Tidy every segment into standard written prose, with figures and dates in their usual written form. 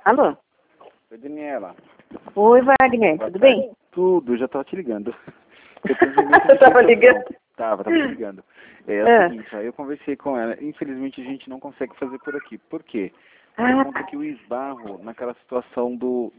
Alô? Oi, Daniela. Oi, Wagner, Boa tudo tarde. bem? Tudo, já tava te ligando. Eu tenho um momento de Tava sensação. ligando? Tava te ligando. É o Ah. seguinte, aí eu conversei com ela. Infelizmente a gente não consegue fazer por aqui. Por quê? Por Ah, conta que eu esbarro naquela situação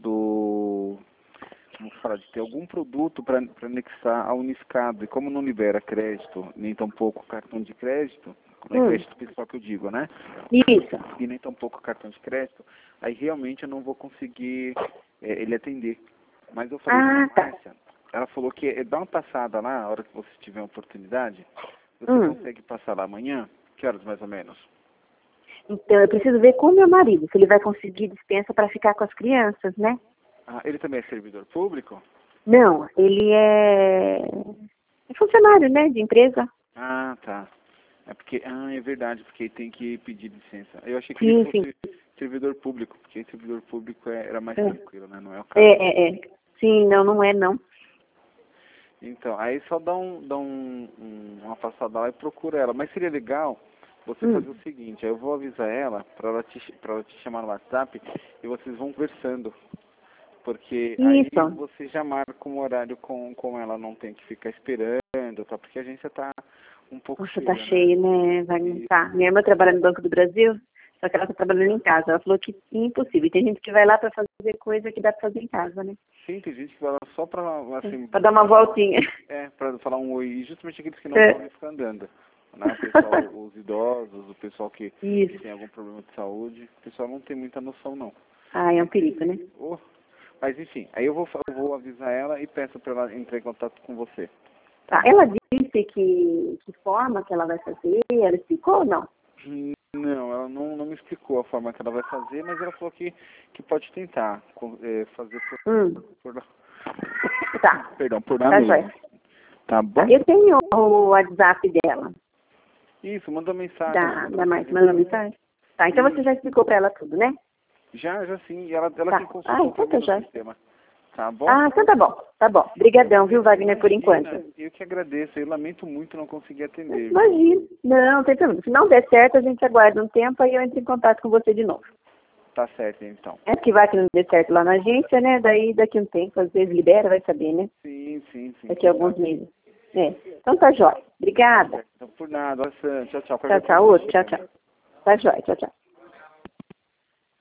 vamos falar, de ter algum produto para anexar ao Uniscado. E como não libera crédito, nem tampouco cartão de crédito, não é crédito pessoal que eu digo, né? isso. E nem tampouco cartão de crédito, aí realmente eu não vou conseguir ele atender. Mas eu falei Ah, com a tá. Márcia, ela falou que dá uma passada lá, a hora que você tiver uma oportunidade, você consegue passar lá amanhã? Que horas mais ou menos? Então, eu preciso ver com o meu marido, se ele vai conseguir dispensa para ficar com as crianças, né? Ah, ele também é servidor público? Não, ele é funcionário, né, de empresa. Ah, tá. É porque, é verdade, porque tem que pedir licença. Eu achei que ele Sim, sim. fosse servidor público, porque servidor público era mais É. tranquilo, né? Não é o caso. É. Sim, não é não. Então, aí só dá uma passada lá e procura ela. Mas seria legal você fazer o seguinte, aí eu vou avisar ela para ela te chamar no WhatsApp e vocês vão conversando. Porque aí Isso. você já marca um horário com ela, não tem que ficar esperando, tá? Porque a agência tá um pouco Nossa, cheia, tá né? cheio, né, Wagner? Tá. Minha irmã trabalha no Banco do Brasil, só que ela tá trabalhando em casa. Ela falou que é impossível. E tem gente que vai lá para fazer coisa que dá para fazer em casa, né? Sim, tem gente que vai lá só pra, assim, Para dar uma voltinha. pra falar um oi, e justamente aqueles que não podem ficar andando. Né? O pessoal, os idosos, o pessoal que Isso. tem algum problema de saúde, o pessoal não tem muita noção, não. Ah, é um perigo, né? Oh, mas enfim, aí eu vou avisar ela e peço para ela entrar em contato com você. Tá Tá. bom? Ela disse que forma que ela vai fazer, ela explicou ou não? Não, ela não me explicou a forma que ela vai fazer, mas ela falou que pode tentar fazer por Tá. perdão, por lá Tá, mesmo. joia. Tá Tá. bom? Eu tenho o WhatsApp dela, Isso, manda mensagem. da Márcia, mandou mensagem? Tá, então você já explicou pra ela tudo, né? Já sim, e ela Tá. que Ah, consultou então também tá no joia. sistema. Tá bom? Ah, então tá bom. Tá bom. Obrigadão, viu, Wagner, por enquanto. Imagina, eu que agradeço. Eu lamento muito não conseguir atender, viu? Imagina. Não tem problema. Se não der certo, a gente aguarda um tempo, aí eu entro em contato com você de novo. Tá certo, então. É que vai que não dê certo lá na agência, né? Daí daqui um tempo, às vezes libera, vai saber, né? Sim. Daqui a alguns meses. É. Então tá jóia. Obrigada. Então, por nada. Tchau, tchau. Tchau, Qualquer tchau. coisa, Outro. Tchau, tchau. Tá jóia. Tchau, tchau.